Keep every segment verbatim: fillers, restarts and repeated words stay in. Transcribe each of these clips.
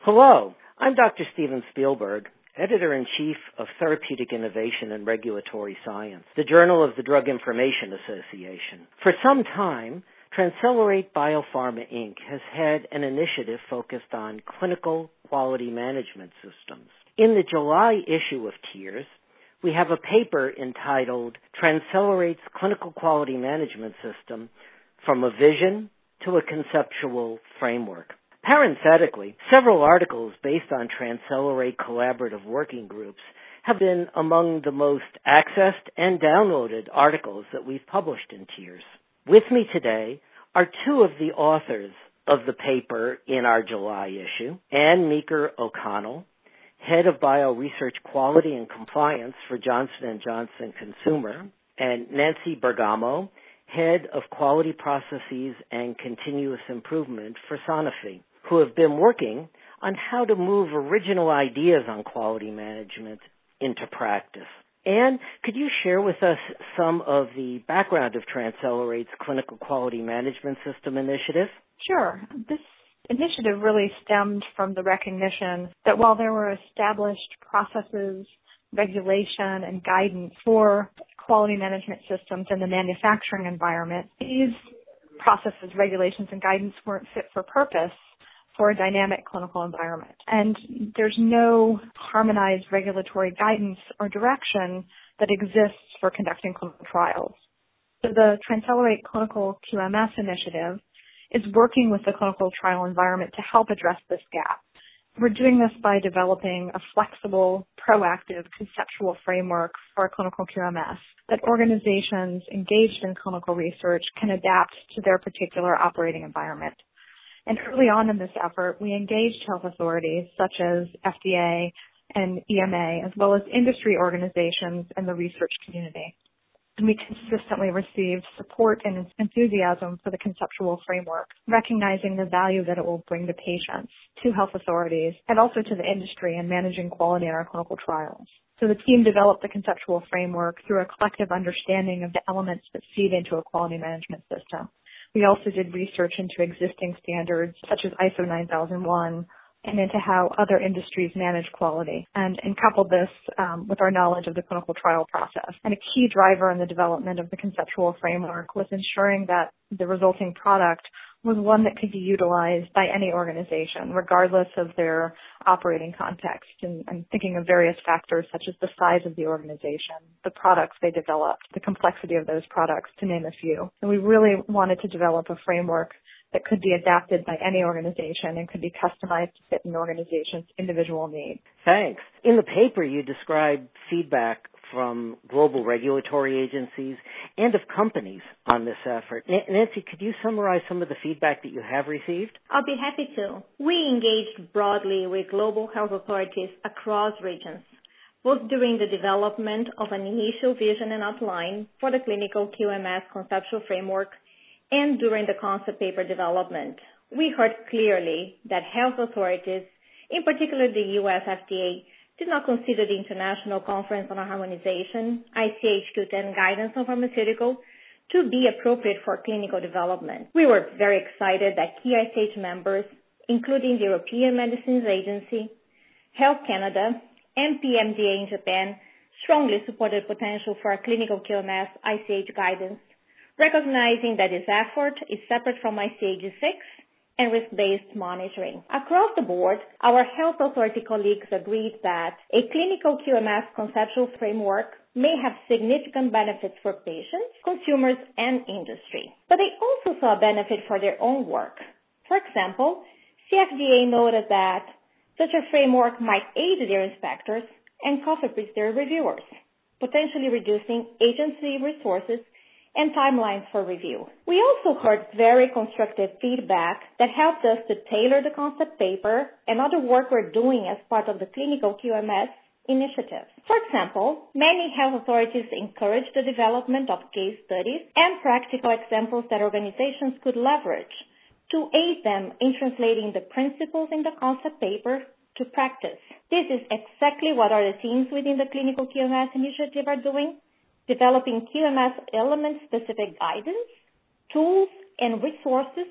Hello, I'm Doctor Steven Spielberg, Editor-in-Chief of Therapeutic Innovation and Regulatory Science, the Journal of the Drug Information Association. For some time, Transcelerate Biopharma, Incorporated has had an initiative focused on clinical quality management systems. In the July issue of Tears, we have a paper entitled Transcelerate's Clinical Quality Management System from a Vision to a Conceptual Framework. Parenthetically, several articles based on Transcelerate collaborative working groups have been among the most accessed and downloaded articles that we've published in Tears. With me today are two of the authors of the paper in our July issue, Ann Meeker O'Connell, Head of Bioresearch Quality and Compliance for Johnson and Johnson Consumer, and Nancy Bergamo, Head of Quality Processes and Continuous Improvement for Sanofi, who have been working on how to move original ideas on quality management into practice. Ann, could you share with us some of the background of Transcelerate's Clinical Quality Management System initiative? Sure. This initiative really stemmed from the recognition that while there were established processes, regulation, and guidance for quality management systems in the manufacturing environment, these processes, regulations, and guidance weren't fit for purpose for a dynamic clinical environment. And there's no harmonized regulatory guidance or direction that exists for conducting clinical trials. So the Transcelerate Clinical Q M S initiative is working with the clinical trial environment to help address this gap. We're doing this by developing a flexible, proactive, conceptual framework for clinical Q M S that organizations engaged in clinical research can adapt to their particular operating environment. And early on in this effort, we engaged health authorities such as F D A and E M A, as well as industry organizations and the research community. And we consistently received support and enthusiasm for the conceptual framework, recognizing the value that it will bring to patients, to health authorities, and also to the industry in managing quality in our clinical trials. So the team developed the conceptual framework through a collective understanding of the elements that feed into a quality management system. We also did research into existing standards such as I S O nine thousand one and into how other industries manage quality, and, and coupled this um, with our knowledge of the clinical trial process. And a key driver in the development of the conceptual framework was ensuring that the resulting product was one that could be utilized by any organization, regardless of their operating context. And I'm thinking of various factors such as the size of the organization, the products they developed, the complexity of those products, to name a few. And we really wanted to develop a framework that could be adapted by any organization and could be customized to fit an organization's individual needs. Thanks. In the paper, you describe feedback from global regulatory agencies and of companies on this effort. Nancy, could you summarize some of the feedback that you have received? I'll be happy to. We engaged broadly with global health authorities across regions, both during the development of an initial vision and outline for the clinical Q M S conceptual framework and during the concept paper development. We heard clearly that health authorities, in particular the U S F D A, did not consider the International Conference on Harmonization, I C H Q ten guidance on pharmaceutical, to be appropriate for clinical development. We were very excited that key I C H members, including the European Medicines Agency, Health Canada, and P M D A in Japan, strongly supported potential for a clinical Q M S I C H guidance, recognizing that this effort is separate from I C H six and risk-based monitoring. Across the board, our health authority colleagues agreed that a clinical Q M S conceptual framework may have significant benefits for patients, consumers, and industry. But they also saw a benefit for their own work. For example, C F D A noted that such a framework might aid their inspectors and cost-reduce their reviewers, potentially reducing agency resources and timelines for review. We also heard very constructive feedback that helped us to tailor the concept paper and other work we're doing as part of the clinical Q M S initiative. For example, many health authorities encourage the development of case studies and practical examples that organizations could leverage to aid them in translating the principles in the concept paper to practice. This is exactly what our teams within the clinical Q M S initiative are doing, developing Q M S element-specific guidance, tools, and resources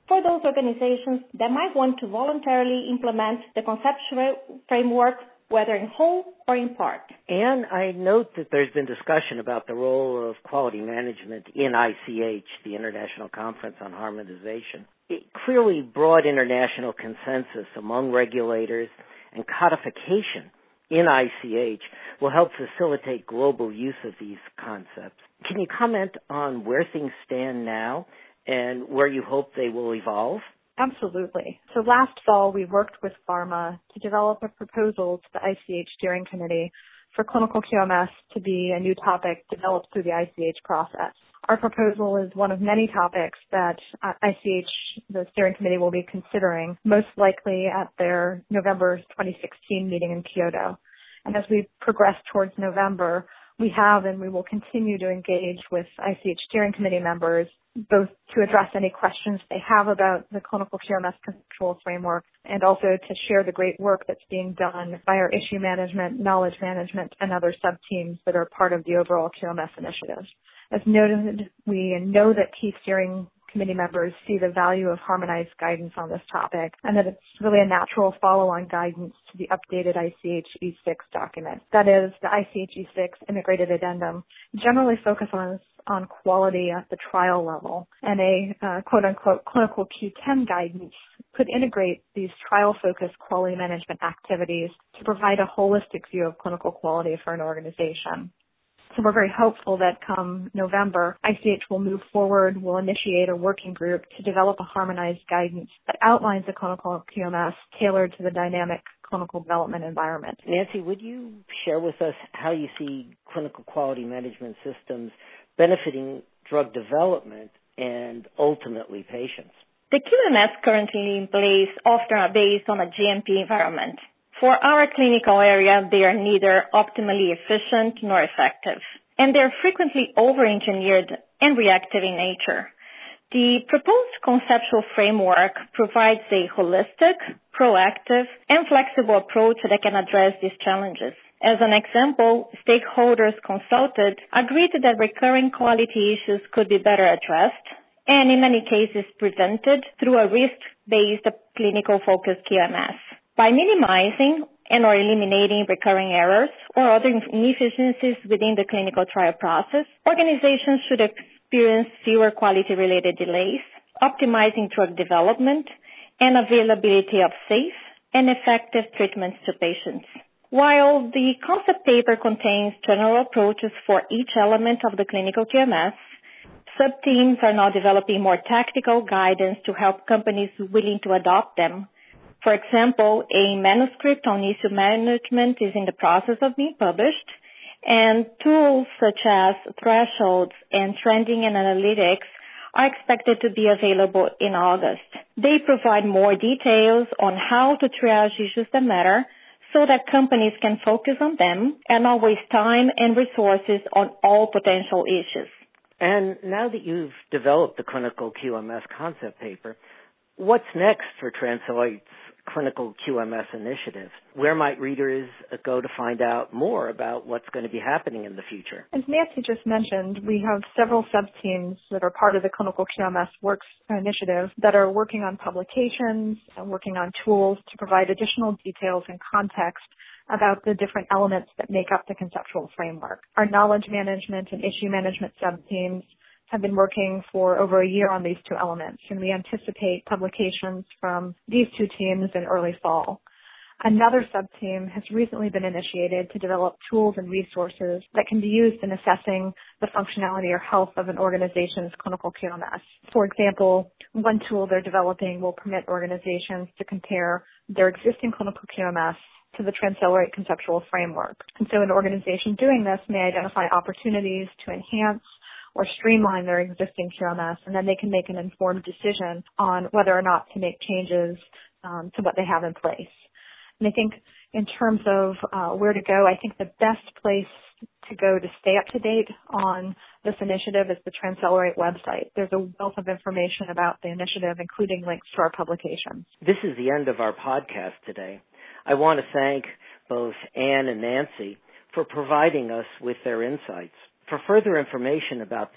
for those organizations that might want to voluntarily implement the conceptual framework, whether in whole or in part. And I note that there's been discussion about the role of quality management in I C H, the International Conference on Harmonization. It clearly broad international consensus among regulators and codification in I C H will help facilitate global use of these concepts. Can you comment on where things stand now and where you hope they will evolve? Absolutely. So last fall, we worked with pharma to develop a proposal to the I C H Steering Committee for clinical Q M S to be a new topic developed through the I C H process. Our proposal is one of many topics that I C H, the Steering Committee, will be considering, most likely at their November twenty sixteen meeting in Kyoto. And as we progress towards November, we have and we will continue to engage with I C H Steering Committee members, both to address any questions they have about the clinical Q M S conceptual framework and also to share the great work that's being done by our issue management, knowledge management, and other sub-teams that are part of the overall Q M S initiative. As noted, we know that key steering committee members see the value of harmonized guidance on this topic and that it's really a natural follow-on guidance to the updated I C H E six document. That is, the I C H E six integrated addendum generally focuses on, on quality at the trial level, and a uh, quote-unquote clinical Q ten guidance could integrate these trial-focused quality management activities to provide a holistic view of clinical quality for an organization. So we're very hopeful that come November, I C H will move forward, will initiate a working group to develop a harmonized guidance that outlines the clinical Q M S tailored to the dynamic clinical development environment. Nancy, would you share with us how you see clinical quality management systems benefiting drug development and ultimately patients? The Q M S currently in place often are based on a G M P environment. For our clinical area, they are neither optimally efficient nor effective, and they're frequently over-engineered and reactive in nature. The proposed conceptual framework provides a holistic, proactive, and flexible approach that can address these challenges. As an example, stakeholders consulted agreed that recurring quality issues could be better addressed and in many cases prevented through a risk-based clinical-focused Q M S. By minimizing and or eliminating recurring errors or other inefficiencies within the clinical trial process, organizations should experience fewer quality-related delays, optimizing drug development and availability of safe and effective treatments to patients. While the concept paper contains general approaches for each element of the clinical Q M S, sub-teams are now developing more tactical guidance to help companies willing to adopt them. For example, a manuscript on issue management is in the process of being published, and tools such as thresholds and trending and analytics are expected to be available in August. They provide more details on how to triage issues that matter so that companies can focus on them and not waste time and resources on all potential issues. And now that you've developed the clinical Q M S concept paper, what's next for Transilite's clinical Q M S initiative? Where might readers go to find out more about what's going to be happening in the future? As Nancy just mentioned, we have several sub-teams that are part of the clinical Q M S Works initiative that are working on publications and working on tools to provide additional details and context about the different elements that make up the conceptual framework. Our knowledge management and issue management sub-teams have been working for over a year on these two elements, and we anticipate publications from these two teams in early fall. Another sub-team has recently been initiated to develop tools and resources that can be used in assessing the functionality or health of an organization's clinical Q M S. For example, one tool they're developing will permit organizations to compare their existing clinical Q M S to the Transilite conceptual framework. And so an organization doing this may identify opportunities to enhance or streamline their existing Q M S, and then they can make an informed decision on whether or not to make changes um, to what they have in place. And I think in terms of uh, where to go, I think the best place to go to stay up to date on this initiative is the Transilite website. There's a wealth of information about the initiative, including links to our publications. This is the end of our podcast today. I want to thank both Anne and Nancy for providing us with their insights. For further information about this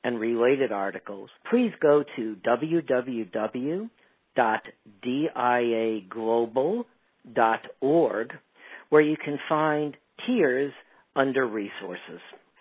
and related articles, please go to w w w dot d i a global dot org, where you can find tiers under resources.